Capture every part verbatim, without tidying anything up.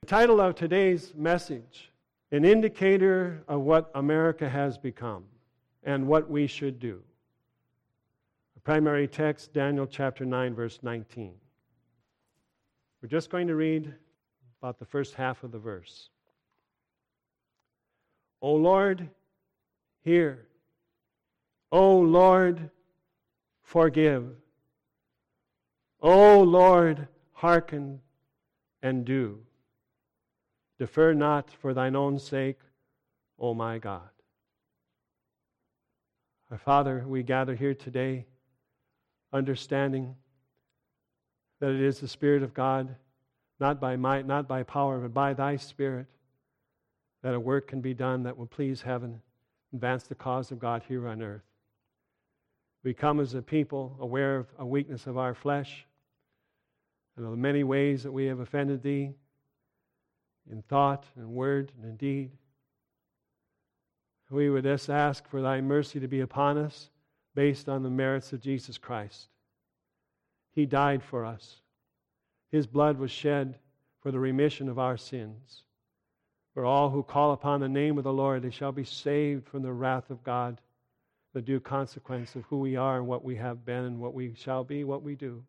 The title of today's message, An Indicator of What America Has Become and What We Should Do. The primary text, Daniel chapter nine, verse nineteen. We're just going to read about the first half of the verse. O Lord, hear. O Lord, forgive. O Lord, hearken and do. Defer not for thine own sake, O my God. Our Father, we gather here today understanding that it is the Spirit of God, not by might, not by power, but by thy Spirit, that a work can be done that will please heaven, advance the cause of God here on earth. We come as a people aware of a weakness of our flesh and of the many ways that we have offended thee in thought and word and in deed. We would just ask for thy mercy to be upon us based on the merits of Jesus Christ. He died for us. His blood was shed for the remission of our sins. For all who call upon the name of the Lord, they shall be saved from the wrath of God, the due consequence of who we are and what we have been and what we shall be, what we do.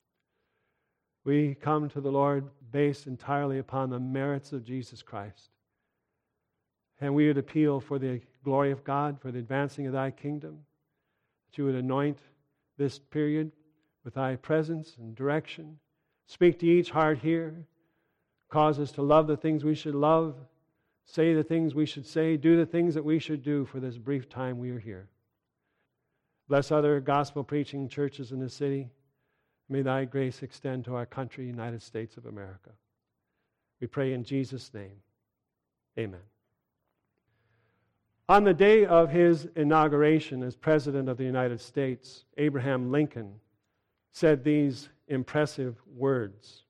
We come to the Lord based entirely upon the merits of Jesus Christ. And we would appeal for the glory of God, for the advancing of thy kingdom, that you would anoint this period with thy presence and direction. Speak to each heart here. Cause us to love the things we should love, say the things we should say, do the things that we should do for this brief time we are here. Bless other gospel preaching churches in the city. May thy grace extend to our country, United States of America. We pray in Jesus' name. Amen. On the day of his inauguration as President of the United States, Abraham Lincoln said these impressive words.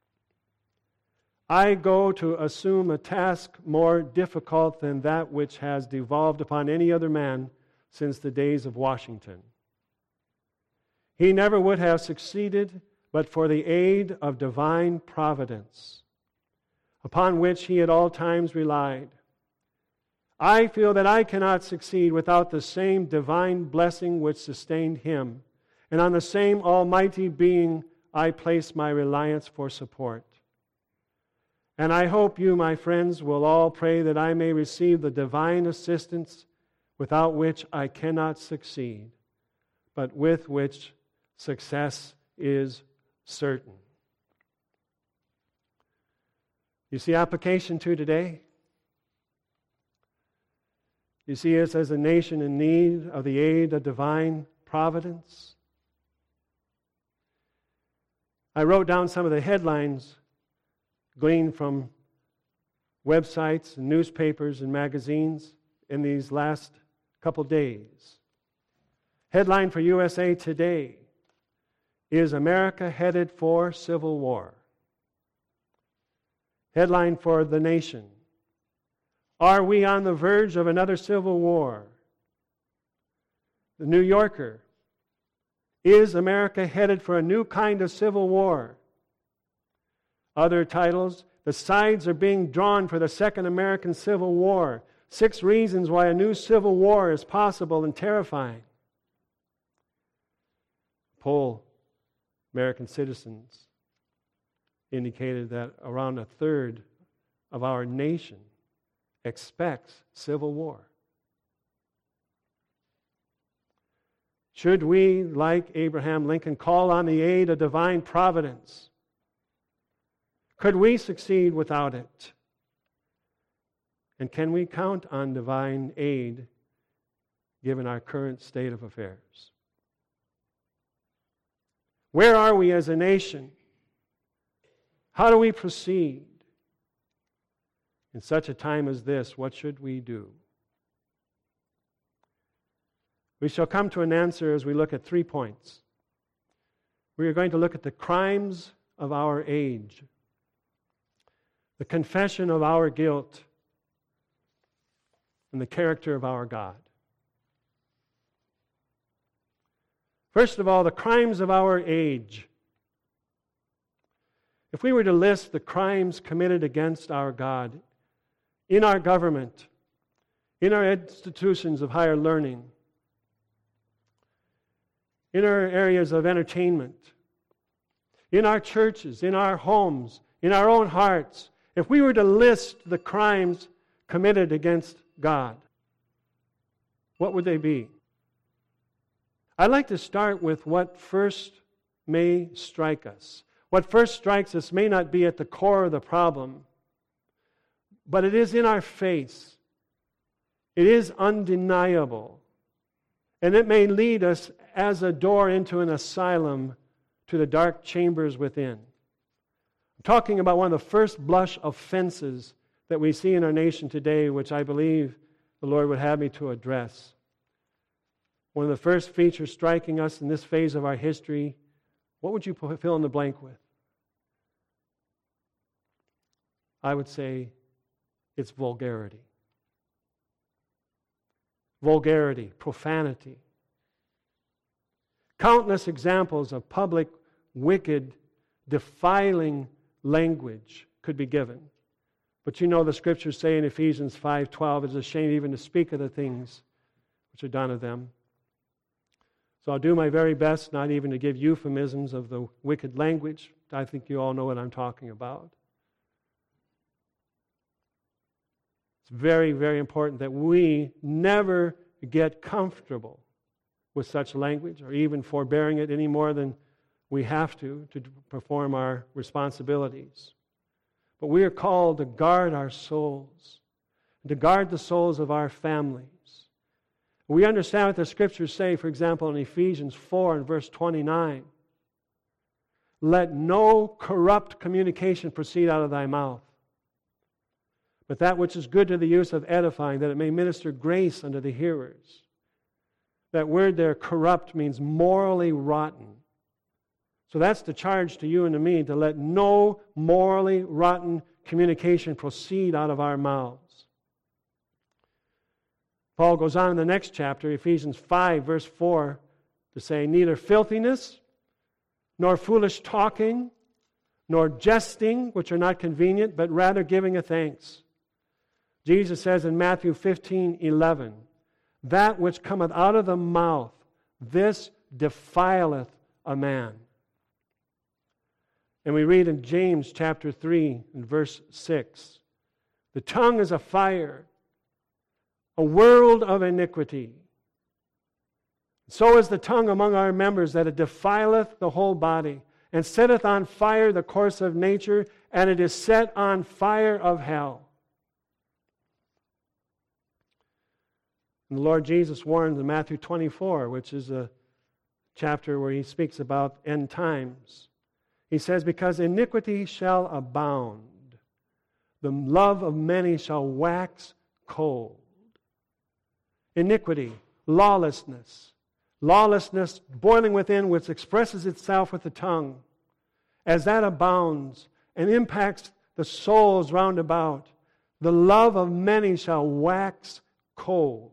I go to assume a task more difficult than that which has devolved upon any other man since the days of Washington. He never would have succeeded but for the aid of divine providence, upon which he at all times relied. I feel that I cannot succeed without the same divine blessing which sustained him, and on the same almighty being I place my reliance for support. And I hope you, my friends, will all pray that I may receive the divine assistance without which I cannot succeed, but with which success is certain. You see application to today? You see us as a nation in need of the aid of divine providence? I wrote down some of the headlines gleaned from websites and newspapers and magazines in these last couple days. Headline for U S A Today: Is America headed for civil war? Headline for The Nation: Are we on the verge of another civil war? The New Yorker: Is America headed for a new kind of civil war? Other titles: The sides are being drawn for the Second American Civil War. Six reasons why a new civil war is possible and terrifying. Poll American citizens indicated that around a third of our nation expects civil war. Should we, like Abraham Lincoln, call on the aid of divine providence? Could we succeed without it? And can we count on divine aid given our current state of affairs? Where are we as a nation? How do we proceed? In such a time as this, what should we do? We shall come to an answer as we look at three points. We are going to look at the crimes of our age, the confession of our guilt, and the character of our God. First of all, the crimes of our age. If we were to list the crimes committed against our God in our government, in our institutions of higher learning, in our areas of entertainment, in our churches, in our homes, in our own hearts, if we were to list the crimes committed against God, what would they be? I'd like to start with what first may strike us. What first strikes us may not be at the core of the problem, but it is in our face. It is undeniable. And it may lead us as a door into an asylum to the dark chambers within. I'm talking about one of the first blush offenses that we see in our nation today, which I believe the Lord would have me to address. One of the first features striking us in this phase of our history, what would you fill in the blank with? I would say it's vulgarity. Vulgarity, profanity. Countless examples of public, wicked, defiling language could be given. But you know the scriptures say in Ephesians five twelve, it's a shame even to speak of the things which are done of them. So I'll do my very best not even to give euphemisms of the wicked language. I think you all know what I'm talking about. It's very, very important that we never get comfortable with such language or even forbearing it any more than we have to to perform our responsibilities. But we are called to guard our souls, to guard the souls of our families. We understand what the scriptures say, for example, in Ephesians four and verse twenty-nine. Let no corrupt communication proceed out of thy mouth, but that which is good to the use of edifying, that it may minister grace unto the hearers. That word there, corrupt, means morally rotten. So that's the charge to you and to me, to let no morally rotten communication proceed out of our mouths. Paul goes on in the next chapter, Ephesians five, verse four, to say, neither filthiness, nor foolish talking, nor jesting, which are not convenient, but rather giving of thanks. Jesus says in Matthew fifteen eleven, that which cometh out of the mouth, this defileth a man. And we read in James chapter three and verse six, the tongue is a fire, a world of iniquity. So is the tongue among our members, that it defileth the whole body, and setteth on fire the course of nature, and it is set on fire of hell. And the Lord Jesus warns in Matthew twenty-four, which is a chapter where he speaks about end times. He says, because iniquity shall abound, the love of many shall wax cold. Iniquity, lawlessness, lawlessness boiling within, which expresses itself with the tongue. As that abounds and impacts the souls round about, the love of many shall wax cold.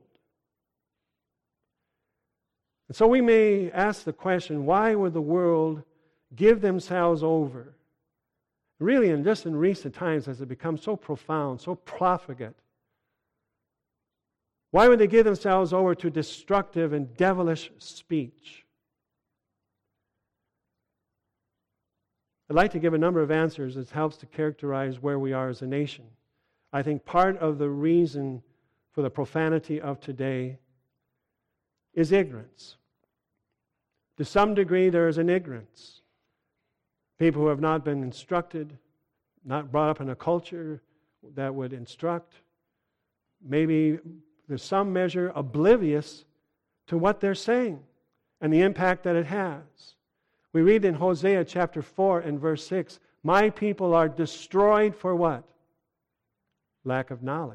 And so we may ask the question, why would the world give themselves over? Really, and just in recent times, has it become so profound, so profligate? Why would they give themselves over to destructive and devilish speech? I'd like to give a number of answers that helps to characterize where we are as a nation. I think part of the reason for the profanity of today is ignorance. To some degree, there is an ignorance. People who have not been instructed, not brought up in a culture that would instruct, maybe there's some measure oblivious to what they're saying and the impact that it has. We read in Hosea chapter four and verse six, my people are destroyed for what? Lack of knowledge.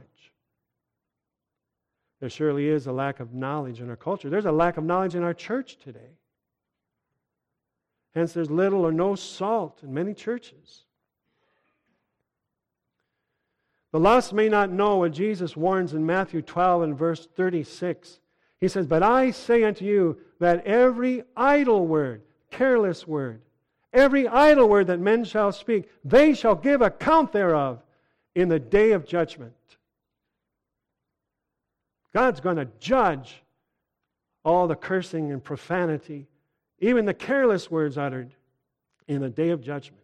There surely is a lack of knowledge in our culture. There's a lack of knowledge in our church today. Hence, there's little or no salt in many churches. The lost may not know what Jesus warns in Matthew twelve and verse thirty-six. He says, but I say unto you that every idle word, careless word, every idle word that men shall speak, they shall give account thereof in the day of judgment. God's going to judge all the cursing and profanity, even the careless words uttered, in the day of judgment.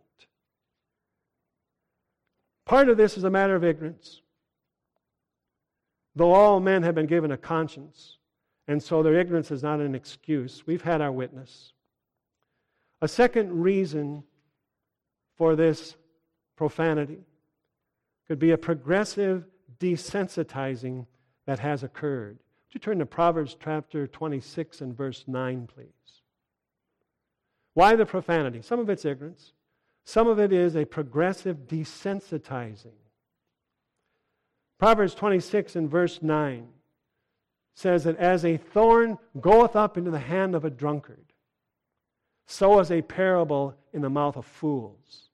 Part of this is a matter of ignorance. Though all men have been given a conscience, and so their ignorance is not an excuse. We've had our witness. A second reason for this profanity could be a progressive desensitizing that has occurred. Would you turn to Proverbs chapter twenty-six and verse nine, please? Why the profanity? Some of it's ignorance. Some of it is a progressive desensitizing. Proverbs twenty-six and verse nine says that as a thorn goeth up into the hand of a drunkard, so is a parable in the mouth of fools.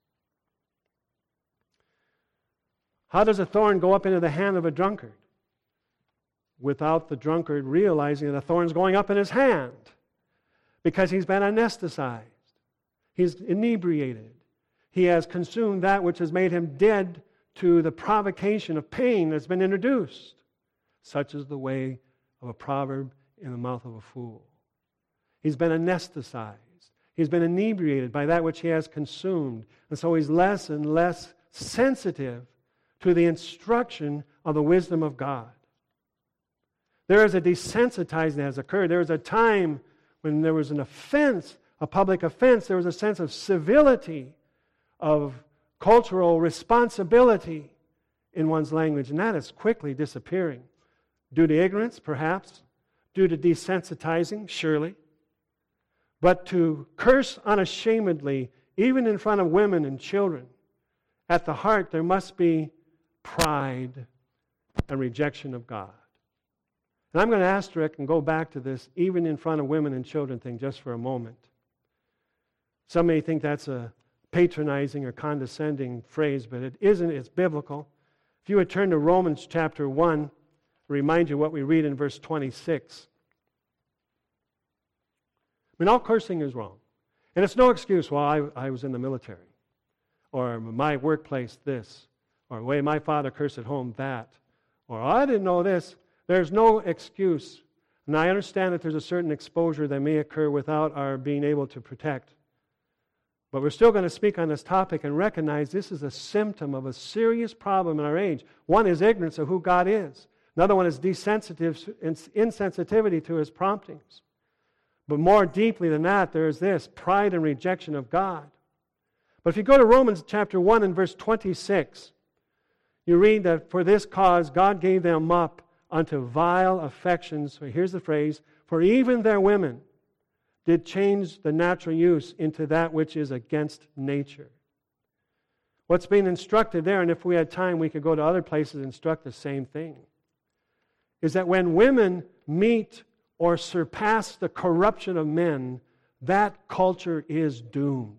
How does a thorn go up into the hand of a drunkard? Without the drunkard realizing that a thorn's going up in his hand, because he's been anesthetized. He's inebriated. He has consumed that which has made him dead to the provocation of pain that's been introduced. Such is the way of a proverb in the mouth of a fool. He's been anesthetized. He's been inebriated by that which he has consumed. And so he's less and less sensitive to the instruction of the wisdom of God. There is a desensitizing that has occurred. There was a time when there was an offense, a public offense. There was a sense of civility, of cultural responsibility in one's language. And that is quickly disappearing. Due to ignorance, perhaps. Due to desensitizing, surely. But to curse unashamedly, even in front of women and children, at the heart there must be pride and rejection of God. And I'm going to asterisk and go back to this even in front of women and children thing just for a moment. Some may think that's a patronizing or condescending phrase, but it isn't. It's biblical. If you would turn to Romans chapter one, remind you what we read in verse twenty-six. I mean, all cursing is wrong. And it's no excuse, well, I, I was in the military. Or my workplace this. Or the way my father cursed at home that. Or I didn't know this. There's no excuse. And I understand that there's a certain exposure that may occur without our being able to protect. But we're still going to speak on this topic and recognize this is a symptom of a serious problem in our age. One is ignorance of who God is. Another one is desensitive, insensitivity to His promptings. But more deeply than that, there is this, pride and rejection of God. But if you go to Romans chapter one and verse twenty-six, you read that for this cause God gave them up unto vile affections. So here's the phrase, for even their women did change the natural use into that which is against nature. What's being instructed there, and if we had time we could go to other places and instruct the same thing, is that when women meet or surpass the corruption of men, that culture is doomed.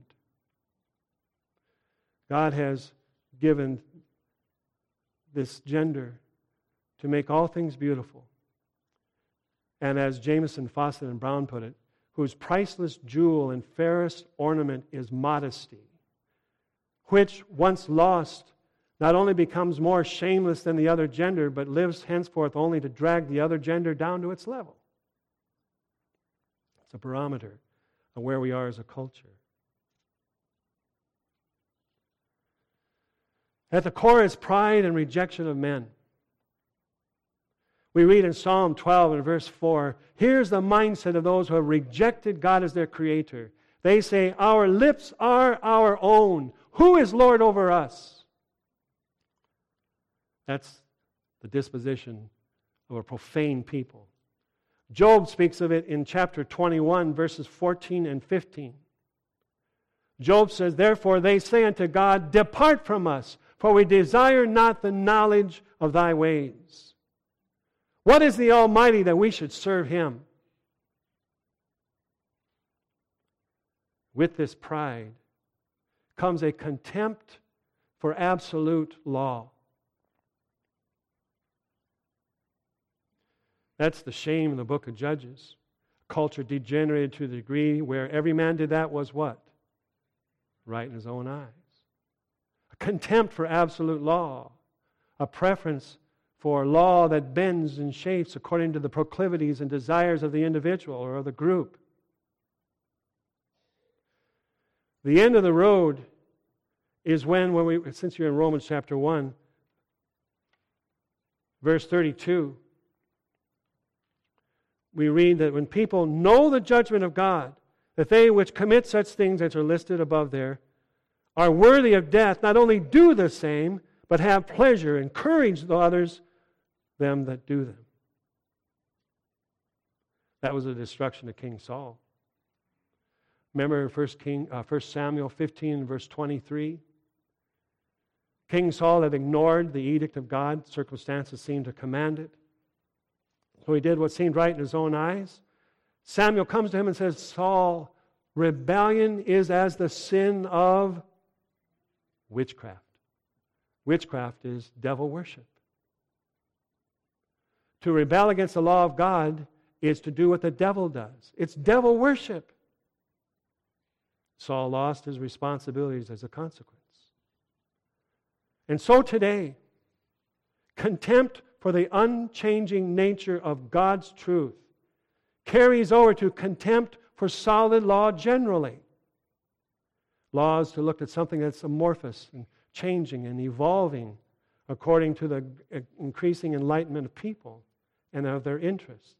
God has given this gender to make all things beautiful. And as Jameson, Fawcett, and Brown put it, whose priceless jewel and fairest ornament is modesty, which, once lost, not only becomes more shameless than the other gender, but lives henceforth only to drag the other gender down to its level. It's a barometer of where we are as a culture. At the core is pride and rejection of men. We read in Psalm twelve and verse four, here's the mindset of those who have rejected God as their creator. They say, our lips are our own. Who is Lord over us? That's the disposition of a profane people. Job speaks of it in chapter twenty-one, verses fourteen and fifteen. Job says, therefore they say unto God, depart from us, for we desire not the knowledge of thy ways. What is the Almighty that we should serve Him? With this pride comes a contempt for absolute law. That's the shame in the book of Judges. Culture degenerated to the degree where every man did that was what? right in his own eyes. A contempt for absolute law. A preference for law that bends and shapes according to the proclivities and desires of the individual or of the group. The end of the road is when, when we, since you're in Romans chapter one, verse thirty-two, we read that when people know the judgment of God, that they which commit such things as are listed above there are worthy of death, not only do the same, but have pleasure, encourage the others, them that do them. That was the destruction of King Saul. Remember First King, uh, First Samuel fifteen, verse twenty-three? King Saul had ignored the edict of God. Circumstances seemed to command it. So he did what seemed right in his own eyes. Samuel comes to him and says, Saul, rebellion is as the sin of witchcraft. Witchcraft is devil worship. To rebel against the law of God is to do what the devil does. It's devil worship. Saul lost his responsibilities as a consequence. And so today, contempt for the unchanging nature of God's truth carries over to contempt for solid law generally. Laws to look at something that's amorphous and changing and evolving according to the increasing enlightenment of people and of their interests.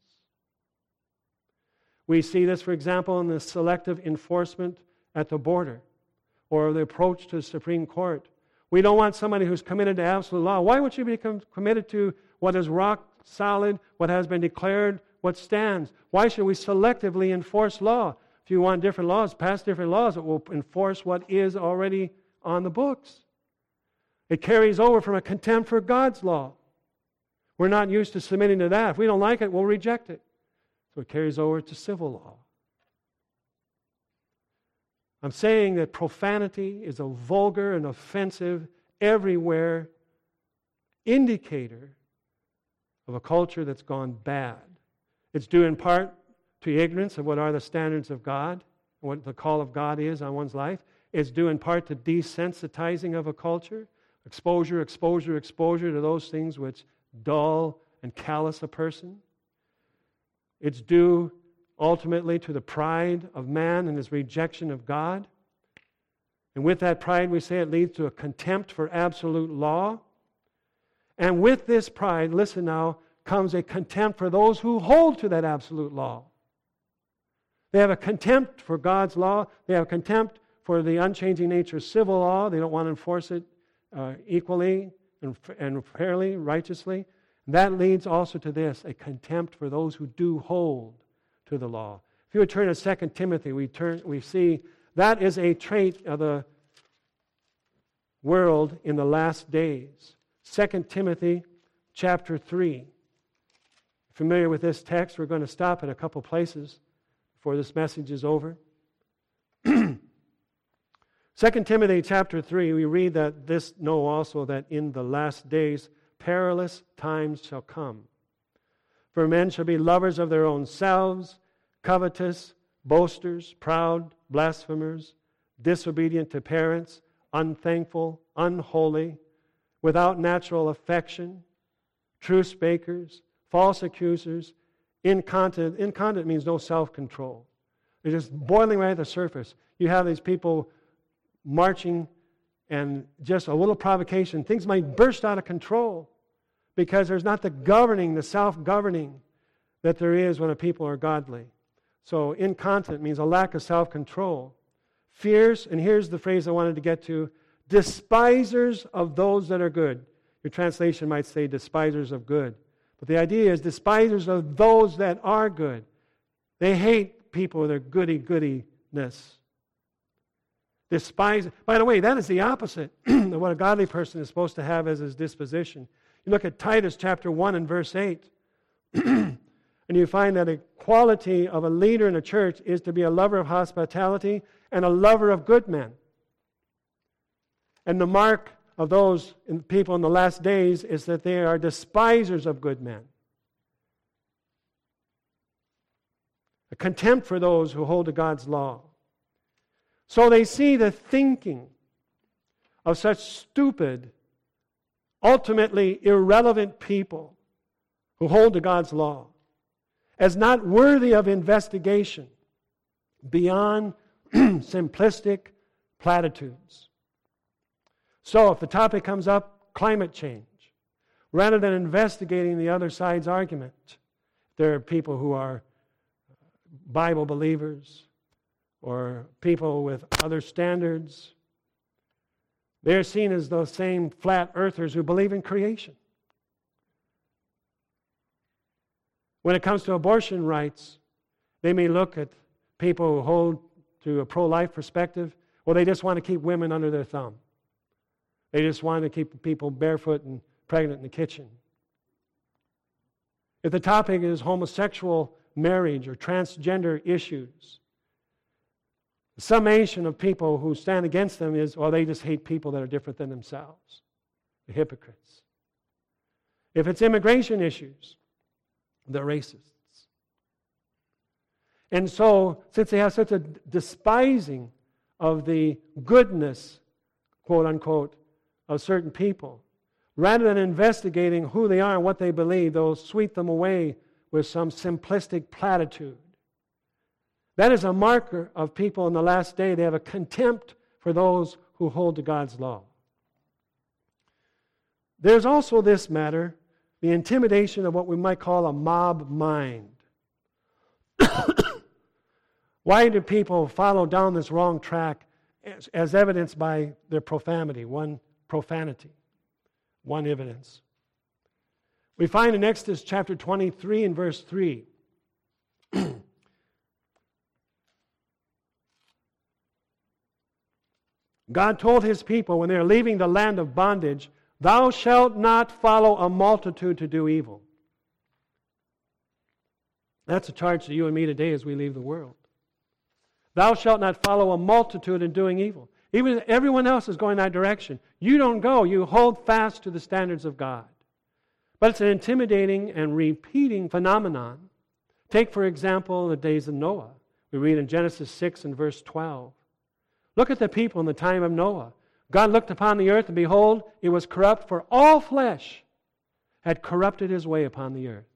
We see this, for example, in the selective enforcement at the border or the approach to the Supreme Court. We don't want somebody who's committed to absolute law. Why would you become committed to what is rock solid, what has been declared, what stands? Why should we selectively enforce law? If you want different laws, pass different laws that will enforce what is already on the books. It carries over from a contempt for God's law. We're not used to submitting to that. If we don't like it, we'll reject it. So it carries over to civil law. I'm saying that profanity is a vulgar and offensive, everywhere indicator of a culture that's gone bad. It's due in part to ignorance of what are the standards of God, what the call of God is on one's life. It's due in part to desensitizing of a culture, exposure, exposure, exposure to those things which dull and callous a person. It's due ultimately to the pride of man and his rejection of God. And with that pride, we say it leads to a contempt for absolute law. And with this pride, listen now, comes a contempt for those who hold to that absolute law. They have a contempt for God's law. They have contempt for the unchanging nature of civil law. They don't want to enforce it uh, equally and, and fairly, righteously. And that leads also to this, a contempt for those who do hold to the law. If you would turn to Second Timothy, we turn we see that is a trait of the world in the last days. Second Timothy chapter three. Familiar with this text? We're going to stop at a couple places before this message is over. Second Timothy chapter three, we read that this know also that in the last days perilous times shall come. For men shall be lovers of their own selves, covetous, boasters, proud, blasphemers, disobedient to parents, unthankful, unholy, without natural affection, truce speakers, false accusers, incontinent. Incontinent means no self-control. They're just boiling right at the surface. You have these people marching and just a little provocation, things might burst out of control because there's not the governing, the self-governing that there is when a people are godly. So incontinent means a lack of self-control. Fierce, and here's the phrase I wanted to get to, despisers of those that are good. Your translation might say despisers of good. But the idea is despisers of those that are good. They hate people with their goody-goodiness. Despise. By the way, that is the opposite of what a godly person is supposed to have as his disposition. You look at Titus chapter one and verse eight, and you find that a quality of a leader in a church is to be a lover of hospitality and a lover of good men. And the mark of those people in the last days is that they are despisers of good men. A contempt for those who hold to God's law. So they see the thinking of such stupid, ultimately irrelevant people who hold to God's law as not worthy of investigation beyond simplistic platitudes. So if the topic comes up, climate change, rather than investigating the other side's argument, there are people who are Bible believers or people with other standards. They're seen as those same flat earthers who believe in creation. When it comes to abortion rights, they may look at people who hold to a pro-life perspective. Well, they just want to keep women under their thumb. They just want to keep people barefoot and pregnant in the kitchen. If the topic is homosexual marriage or transgender issues, the summation of people who stand against them is, well, they just hate people that are different than themselves. The hypocrites. If it's immigration issues, they're racists. And so, since they have such a despising of the goodness, quote unquote, of certain people, rather than investigating who they are and what they believe, they'll sweep them away with some simplistic platitude. That is a marker of people in the last day. They have a contempt for those who hold to God's law. There's also this matter, the intimidation of what we might call a mob mind. Why do people follow down this wrong track as, as evidenced by their profanity, one profanity, one evidence? We find in Exodus chapter twenty-three and verse three, God told His people when they were leaving the land of bondage, "Thou shalt not follow a multitude to do evil." That's a charge to you and me today as we leave the world. Thou shalt not follow a multitude in doing evil. Even if everyone else is going that direction, you don't go. You hold fast to the standards of God. But it's an intimidating and repeating phenomenon. Take, for example, the days of Noah. We read in Genesis six and verse twelve. Look at the people in the time of Noah. God looked upon the earth, and behold, it was corrupt, for all flesh had corrupted his way upon the earth.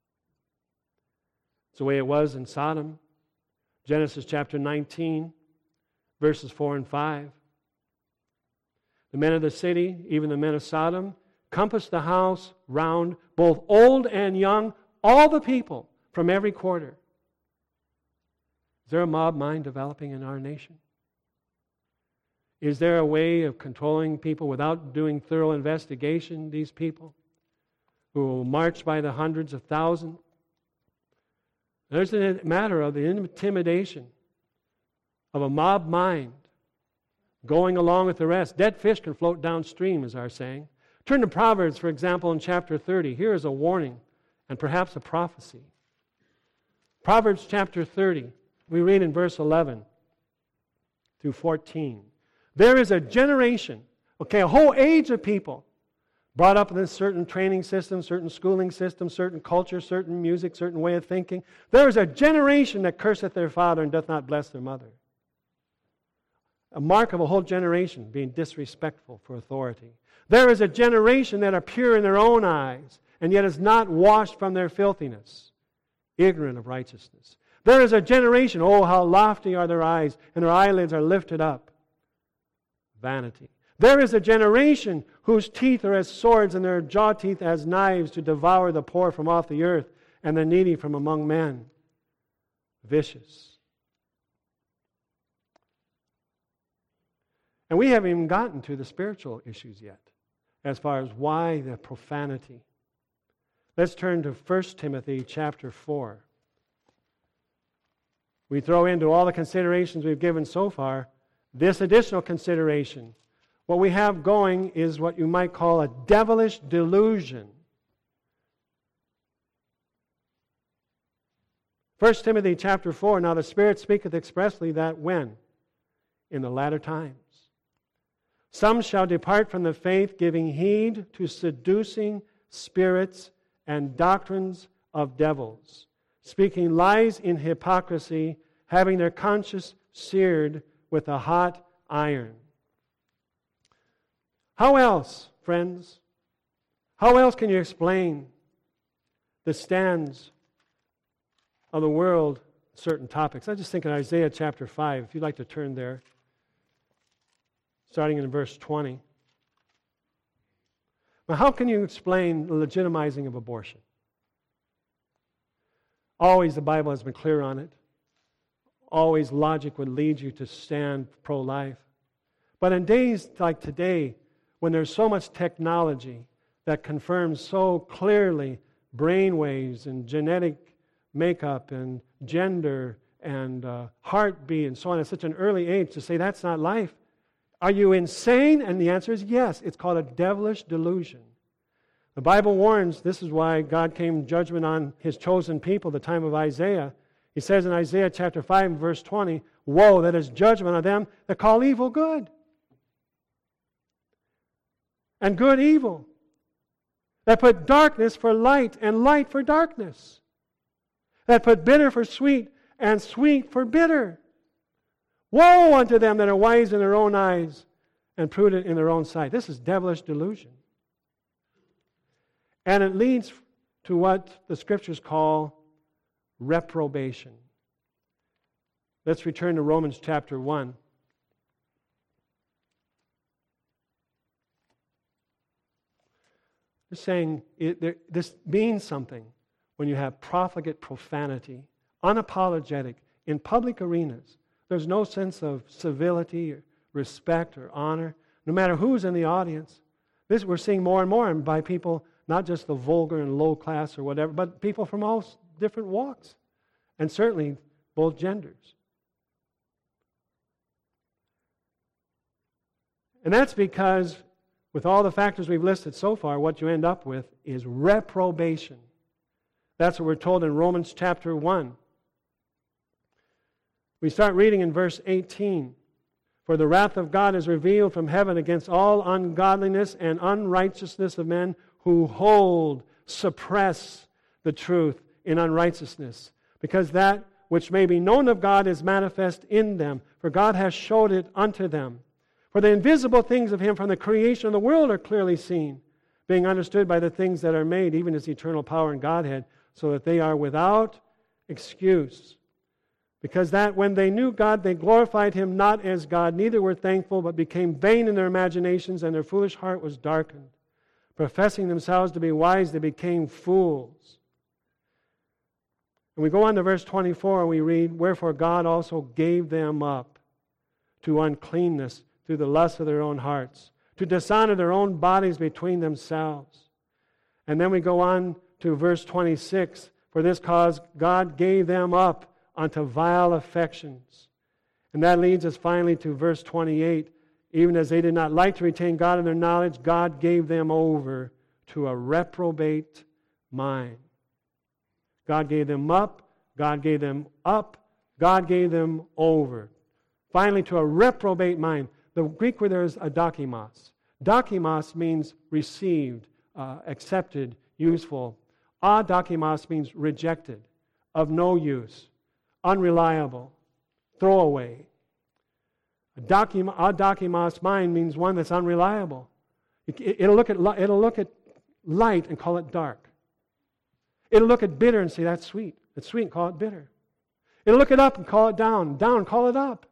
It's the way it was in Sodom. Genesis chapter nineteen, verses four and five. The men of the city, even the men of Sodom, compassed the house round, both old and young, all the people from every quarter. Is there a mob mind developing in our nation? Is there a way of controlling people without doing thorough investigation, these people who will march by the hundreds of thousands? There's a matter of the intimidation of a mob mind going along with the rest. Dead fish can float downstream, is our saying. Turn to Proverbs, for example, in chapter thirty. Here is a warning and perhaps a prophecy. Proverbs chapter thirty, we read in verse eleven through fourteen. There is a generation, okay, a whole age of people brought up in a certain training system, certain schooling system, certain culture, certain music, certain way of thinking. There is a generation that curseth their father and doth not bless their mother. A mark of a whole generation being disrespectful for authority. There is a generation that are pure in their own eyes, and yet is not washed from their filthiness, ignorant of righteousness. There is a generation, oh, how lofty are their eyes, and their eyelids are lifted up. Vanity. There is a generation whose teeth are as swords and their jaw teeth as knives to devour the poor from off the earth and the needy from among men. Vicious. And we haven't even gotten to the spiritual issues yet, as far as why the profanity. Let's turn to First Timothy chapter four. We throw into all the considerations we've given so far this additional consideration. What we have going is what you might call a devilish delusion. First Timothy chapter four, now the Spirit speaketh expressly that when? In the latter times. Some shall depart from the faith, giving heed to seducing spirits and doctrines of devils, speaking lies in hypocrisy, having their conscience seared with a hot iron. How else, friends, how else can you explain the stands of the world on certain topics? I just think in Isaiah chapter five, if you'd like to turn there, starting in verse twenty. Now, how can you explain the legitimizing of abortion? Always the Bible has been clear on it. Always logic would lead you to stand pro-life. But in days like today, when there's so much technology that confirms so clearly brainwaves and genetic makeup and gender and uh, heartbeat and so on at such an early age, to say that's not life, are you insane? And the answer is yes. It's called a devilish delusion. The Bible warns, this is why God came judgment on His chosen people, the time of Isaiah. He says in Isaiah chapter five, verse twenty, woe, that is judgment on them that call evil good, and good evil, that put darkness for light and light for darkness, that put bitter for sweet and sweet for bitter. Woe unto them that are wise in their own eyes and prudent in their own sight. This is devilish delusion. And it leads to what the Scriptures call reprobation. Let's return to Romans chapter one. Just saying, it, there, this means something when you have profligate profanity, unapologetic, in public arenas. There's no sense of civility, or respect, or honor, no matter who's in the audience. This we're seeing more and more, and by people, not just the vulgar and low class or whatever, but people from all different walks, and certainly both genders. And that's because, with all the factors we've listed so far, what you end up with is reprobation. That's what we're told in Romans chapter one. We start reading in verse eighteen. For the wrath of God is revealed from heaven against all ungodliness and unrighteousness of men who hold, suppress the truth in unrighteousness, because that which may be known of God is manifest in them, for God has showed it unto them. For the invisible things of Him from the creation of the world are clearly seen, being understood by the things that are made, even His eternal power and Godhead, so that they are without excuse. Because that when they knew God, they glorified Him not as God, neither were thankful, but became vain in their imaginations, and their foolish heart was darkened. Professing themselves to be wise, they became fools. And we go on to verse twenty-four, and we read, wherefore God also gave them up to uncleanness through the lust of their own hearts, to dishonor their own bodies between themselves. And then we go on to verse twenty-six, for this cause God gave them up unto vile affections. And that leads us finally to verse twenty-eight. Even as they did not like to retain God in their knowledge, God gave them over to a reprobate mind. God gave them up, God gave them up, God gave them over. Finally, to a reprobate mind. The Greek word there is adokimos. Dokimos means received, uh, accepted, useful. Adokimos means rejected, of no use, unreliable, throwaway. A dokimos mind means one that's unreliable. It, it, it'll, look at, it'll look at light and call it dark. It'll look at bitter and say, that's sweet. It's sweet and call it bitter. It'll look it up and call it down. Down and call it up.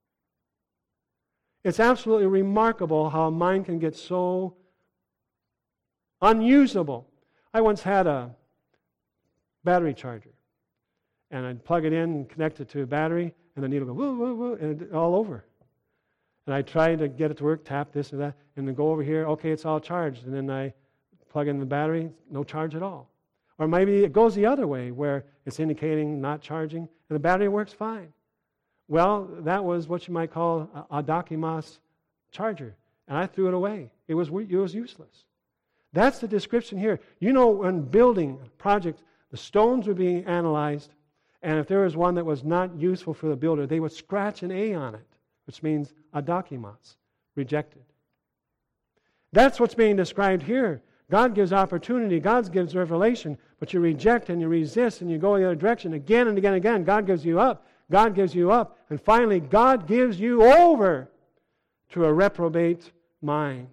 It's absolutely remarkable how a mind can get so unusable. I once had a battery charger. And I'd plug it in and connect it to a battery, and the needle would go, woo, woo, woo, and it, all over. And I tried to get it to work, tap this and that, and then go over here, okay, it's all charged. And then I plug in the battery, no charge at all. Or maybe it goes the other way, where it's indicating not charging, and the battery works fine. Well, that was what you might call a, a dokimos charger. And I threw it away. It was, it was useless. That's the description here. You know, when building projects, the stones would be analyzed, and if there was one that was not useful for the builder, they would scratch an A on it, which means adokimos, rejected. That's what's being described here. God gives opportunity, God gives revelation, but you reject and you resist and you go the other direction again and again and again. God gives you up. God gives you up. And finally, God gives you over to a reprobate mind.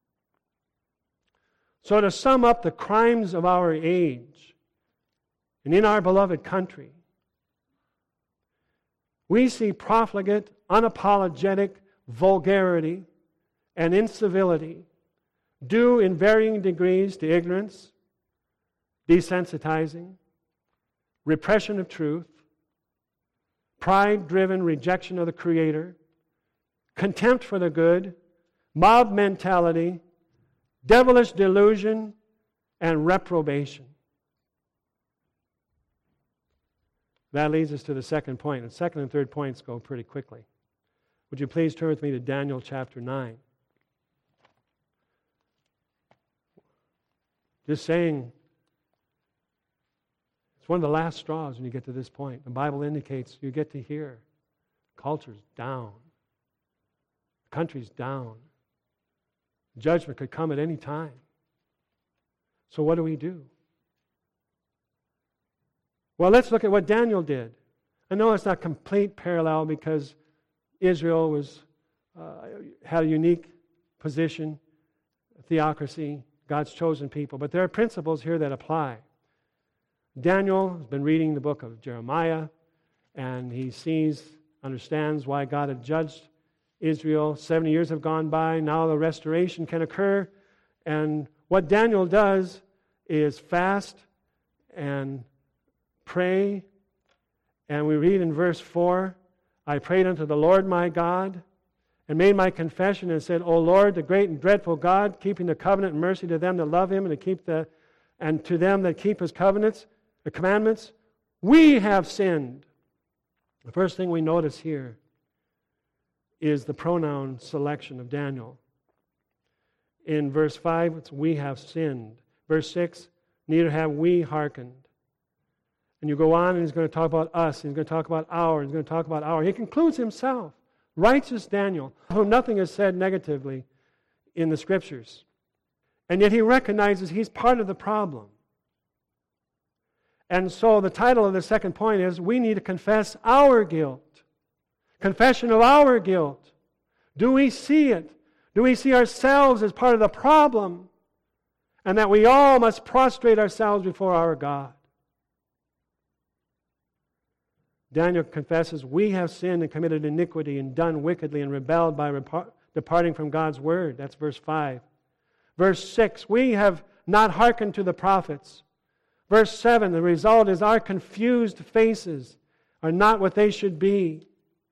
So to sum up the crimes of our age, and in our beloved country, we see profligate, unapologetic vulgarity and incivility due in varying degrees to ignorance, desensitizing, repression of truth, pride-driven rejection of the Creator, contempt for the good, mob mentality, devilish delusion, and reprobation. That leads us to the second point. And second and third points go pretty quickly. Would you please turn with me to Daniel chapter nine? Just saying, it's one of the last straws when you get to this point. The Bible indicates you get to hear culture's down. The country's down. Judgment could come at any time. So what do we do? Well, let's look at what Daniel did. I know it's not complete parallel because Israel was uh, had a unique position, theocracy, God's chosen people. But there are principles here that apply. Daniel has been reading the book of Jeremiah, and he sees, understands why God had judged Israel. Seventy years have gone by. Now the restoration can occur. And what Daniel does is fast and pray. And we read in verse four, I prayed unto the Lord my God and made my confession and said, O Lord, the great and dreadful God, keeping the covenant and mercy to them that love him and to keep the and to them that keep his covenants, the commandments, we have sinned. The first thing we notice here is the pronoun selection of Daniel. In verse five, it's we have sinned. Verse six, neither have we hearkened. And you go on and he's going to talk about us. He's going to talk about our. He's going to talk about our. He concludes himself. Righteous Daniel, whom nothing is said negatively in the Scriptures. And yet he recognizes he's part of the problem. And so the title of the second point is, we need to confess our guilt. Confession of our guilt. Do we see it? Do we see ourselves as part of the problem? And that we all must prostrate ourselves before our God. Daniel confesses, we have sinned and committed iniquity and done wickedly and rebelled by repar- departing from God's word. That's verse five. Verse six, we have not hearkened to the prophets. Verse seven, the result is our confused faces are not what they should be.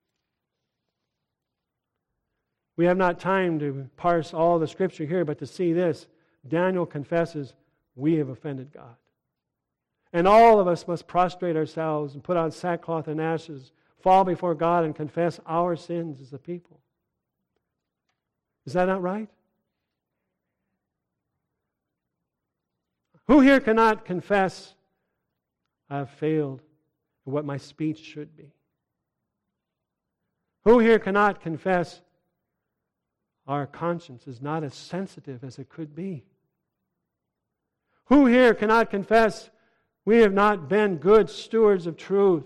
We have not time to parse all the Scripture here, but to see this, Daniel confesses, we have offended God. And all of us must prostrate ourselves and put on sackcloth and ashes, fall before God and confess our sins as a people. Is that not right? Who here cannot confess, I have failed in what my speech should be? Who here cannot confess, our conscience is not as sensitive as it could be? Who here cannot confess, we have not been good stewards of truth?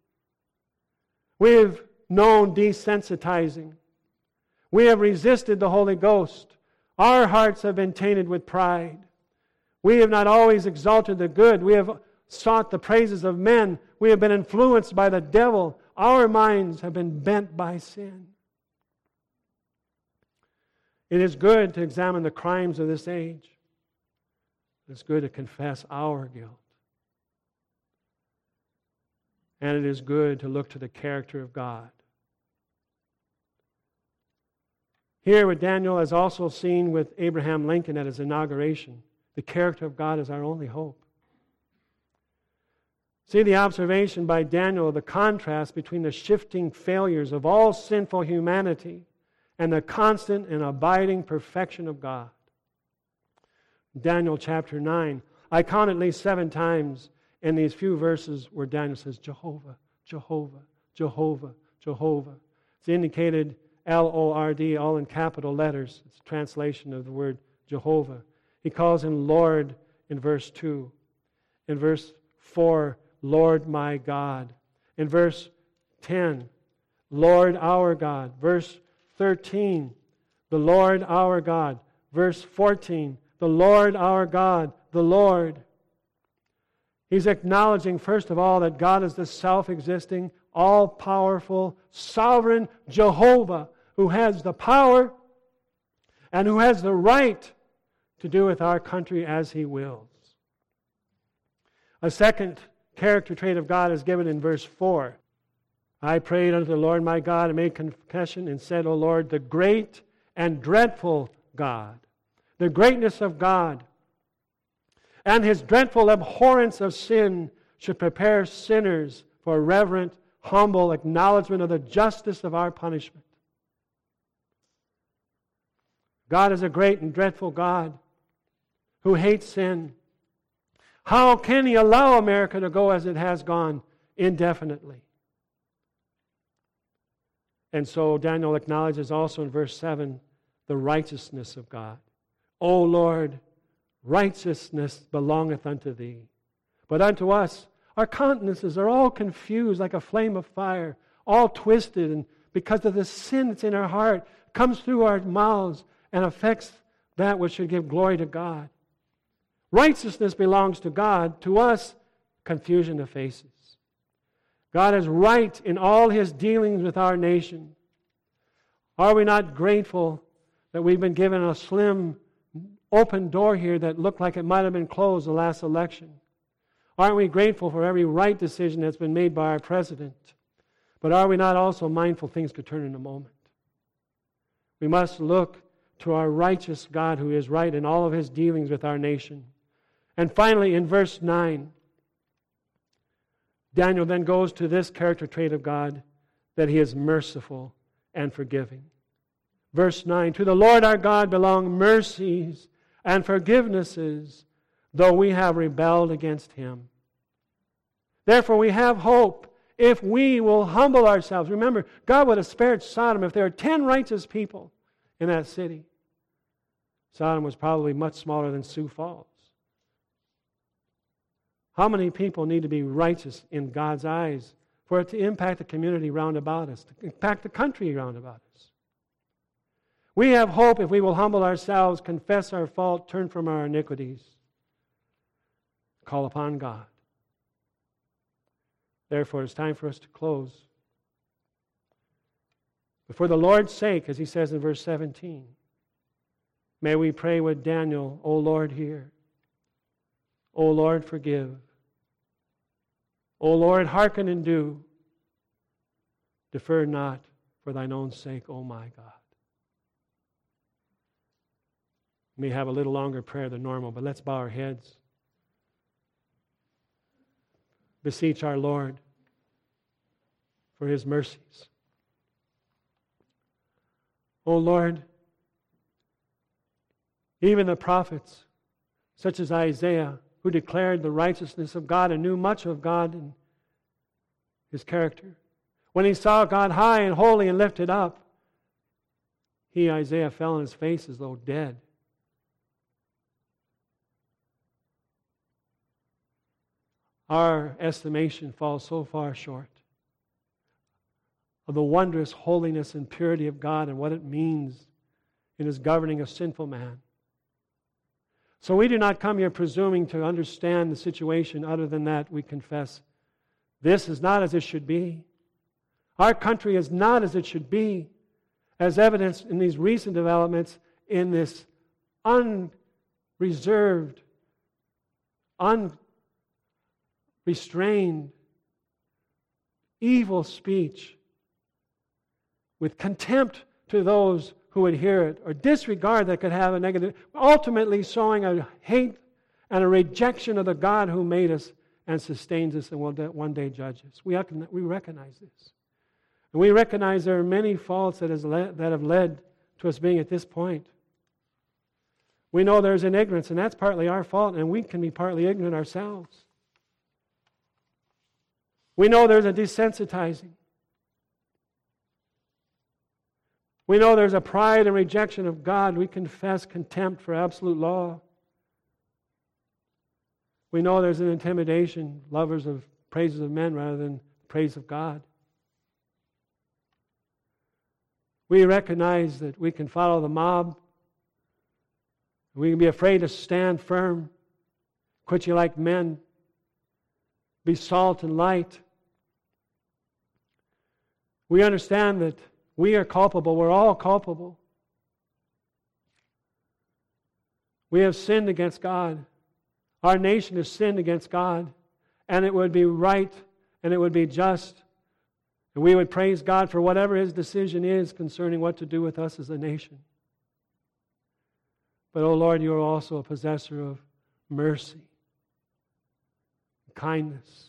We have known desensitizing. We have resisted the Holy Ghost. Our hearts have been tainted with pride. We have not always exalted the good. We have sought the praises of men. We have been influenced by the devil. Our minds have been bent by sin. It is good to examine the crimes of this age. It's good to confess our guilt. And it is good to look to the character of God. Here with Daniel, as also seen with Abraham Lincoln at his inauguration, the character of God is our only hope. See the observation by Daniel of the contrast between the shifting failures of all sinful humanity and the constant and abiding perfection of God. Daniel chapter nine, I count at least seven times in these few verses where Daniel says, Jehovah, Jehovah, Jehovah, Jehovah. It's indicated L O R D, all in capital letters. It's a translation of the word Jehovah. He calls him Lord in verse two. In verse four, Lord my God. In verse ten, Lord our God. Verse thirteen, the Lord our God. Verse fourteen, the Lord our God, the Lord. He's acknowledging, first of all, that God is the self-existing, all-powerful, sovereign Jehovah who has the power and who has the right to do with our country as He wills. A second character trait of God is given in verse four. I prayed unto the Lord my God and made confession and said, O Lord, the great and dreadful God, the greatness of God, and His dreadful abhorrence of sin should prepare sinners for reverent, humble acknowledgement of the justice of our punishment. God is a great and dreadful God who hates sin. How can He allow America to go as it has gone indefinitely? And so Daniel acknowledges also in verse seven the righteousness of God. O Lord, righteousness belongeth unto Thee. But unto us, our countenances are all confused like a flame of fire, all twisted, and because of the sin that's in our heart, comes through our mouths and affects that which should give glory to God. Righteousness belongs to God. To us, confusion of faces. God is right in all His dealings with our nation. Are we not grateful that we've been given a slim, open door here that looked like it might have been closed the last election? Aren't we grateful for every right decision that's been made by our president? But are we not also mindful things could turn in a moment? We must look to our righteous God who is right in all of His dealings with our nation. And finally, in verse nine, Daniel then goes to this character trait of God, that He is merciful and forgiving. Verse nine, to the Lord our God belong mercies and forgivenesses, though we have rebelled against Him. Therefore we have hope if we will humble ourselves. Remember, God would have spared Sodom if there were ten righteous people in that city. Sodom was probably much smaller than Sioux Falls. How many people need to be righteous in God's eyes for it to impact the community round about us, to impact the country round about us? We have hope if we will humble ourselves, confess our fault, turn from our iniquities, call upon God. Therefore, it's time for us to close. But for the Lord's sake, as He says in verse seventeen, may we pray with Daniel, O Lord, hear. O Lord, forgive. O Lord, hearken and do. Defer not for Thine own sake, O my God. We may have a little longer prayer than normal, but let's bow our heads. Beseech our Lord for His mercies. O Lord, even the prophets, such as Isaiah, who declared the righteousness of God and knew much of God and His character, when he saw God high and holy and lifted up, he, Isaiah, fell on his face as though dead. Our estimation falls so far short of the wondrous holiness and purity of God and what it means in His governing a sinful man. So we do not come here presuming to understand the situation. Other than that, we confess this is not as it should be. Our country is not as it should be, as evidenced in these recent developments in this unreserved, unrestrained, evil speech with contempt to those who would hear it, or disregard that could have a negative, ultimately showing a hate and a rejection of the God who made us and sustains us and will one day judge us. We recognize this. And we recognize there are many faults that, has led, that have led to us being at this point. We know there's an ignorance, and that's partly our fault, and we can be partly ignorant ourselves. We know there's a desensitizing. We know there's a pride and rejection of God. We confess contempt for absolute law. We know there's an intimidation, lovers of praises of men rather than praise of God. We recognize that we can follow the mob. We can be afraid to stand firm. Quit you like men. Be salt and light. We understand that we are culpable. We're all culpable. We have sinned against God. Our nation has sinned against God. And it would be right and it would be just. And we would praise God for whatever His decision is concerning what to do with us as a nation. But, oh Lord, you are also a possessor of mercy, kindness.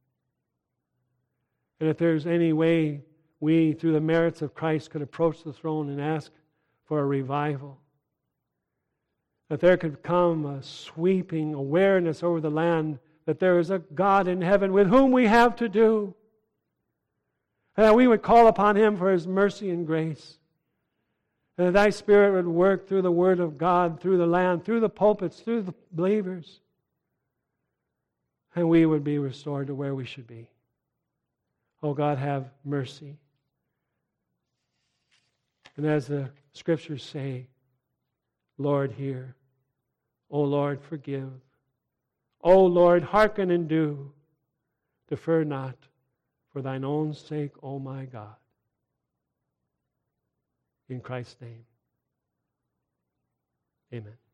And if there's any way we, through the merits of Christ, could approach the throne and ask for a revival, that there could come a sweeping awareness over the land that there is a God in heaven with whom we have to do, and that we would call upon Him for His mercy and grace, and that Thy Spirit would work through the Word of God, through the land, through the pulpits, through the believers, and we would be restored to where we should be. Oh God, have mercy. And as the Scriptures say, Lord, hear. O Lord, forgive. O Lord, hearken and do. Defer not, for Thine own sake, O my God. In Christ's name, amen.